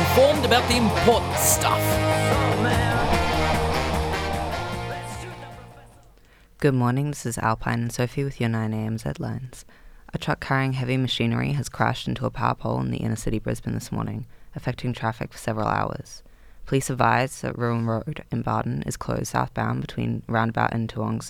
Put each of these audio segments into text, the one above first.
informed about the important stuff. Good morning, this is Alpine and Sophie with your 9am headlines. A truck carrying heavy machinery has crashed into a power pole in the inner city Brisbane this morning, affecting traffic for several hours. Police advise that Ruin Road in Barton is closed southbound between Roundabout and Toowong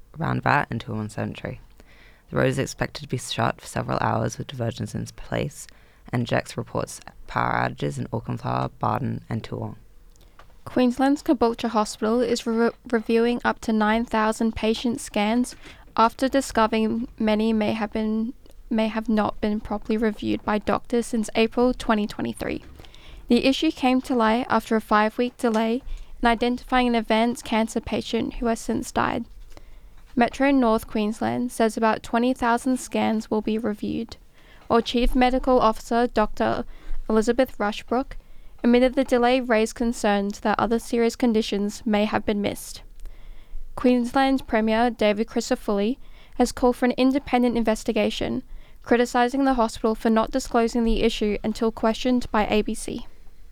Cemetery. The road is expected to be shut for several hours with diversions in place, and JEX reports power outages in Auchenflower, Barton and Toowong. Queensland's Caboolture Hospital is reviewing up to 9,000 patient scans after discovering many may have not been properly reviewed by doctors since April 2023. The issue came to light after a 5-week delay in identifying an advanced cancer patient who has since died. Metro North Queensland says about 20,000 scans will be reviewed, while Chief Medical Officer Dr. Elizabeth Rushbrook admitted the delay raised concerns that other serious conditions may have been missed. Queensland Premier David Crisafulli has called for an independent investigation, criticising the hospital for not disclosing the issue until questioned by ABC.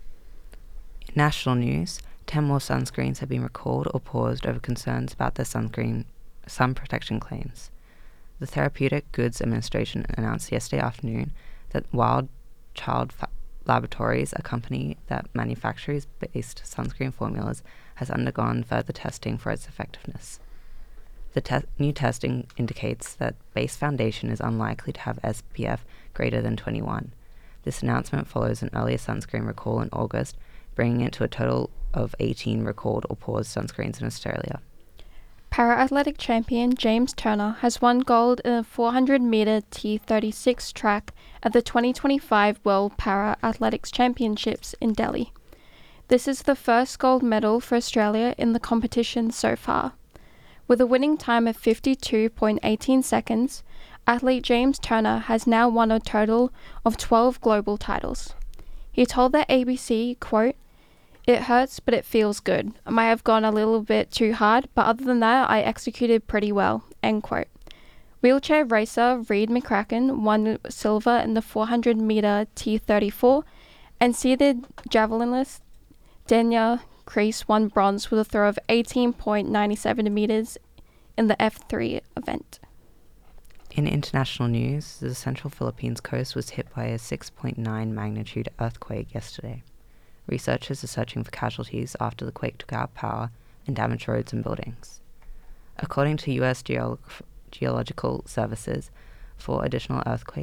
In national news, 10 more sunscreens have been recalled or paused over concerns about their sun protection claims. The Therapeutic Goods Administration announced yesterday afternoon that Wild Child Laboratories, a company that manufactures based sunscreen formulas, has undergone further testing for its effectiveness. The new testing indicates that base foundation is unlikely to have SPF greater than 21. This announcement follows an earlier sunscreen recall in August, bringing it to a total of 18 recalled or paused sunscreens in Australia. Para-athletic champion James Turner has won gold in a 400-metre T36 track at the 2025 World Para-Athletics Championships in Delhi. This is the first gold medal for Australia in the competition so far. With a winning time of 52.18 seconds, athlete James Turner has now won a total of 12 global titles. He told the ABC, quote, "It hurts, but it feels good. I might have gone a little bit too hard, but other than that, I executed pretty well," end quote. Wheelchair racer Reid McCracken won silver in the 400-metre T34, and seated javelinist Dania Crease won bronze with a throw of 18.97 metres in the F3 event. In international news, the central Philippines coast was hit by a 6.9 magnitude earthquake yesterday. Researchers are searching for casualties after the quake took out power and damaged roads and buildings. According to U.S. Geological Services, 4 additional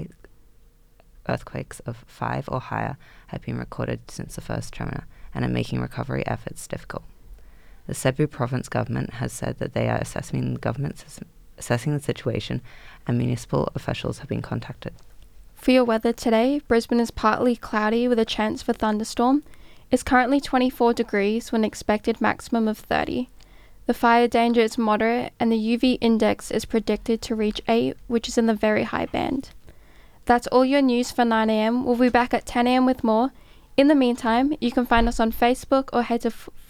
earthquakes of 5 or higher have been recorded since the first tremor and are making recovery efforts difficult. The Cebu province government has said that they are assessing the situation, and municipal officials have been contacted. For your weather today, Brisbane is partly cloudy with a chance for thunderstorm. It's currently 24 degrees with an expected maximum of 30. The fire danger is moderate and the UV index is predicted to reach 8, which is in the very high band. That's all your news for 9am. We'll be back at 10am with more. In the meantime, you can find us on Facebook or head to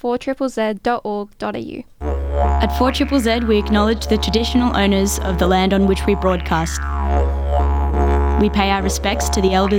4ZZZ.org.au. At 4ZZZ, we acknowledge the traditional owners of the land on which we broadcast. We pay our respects to the elders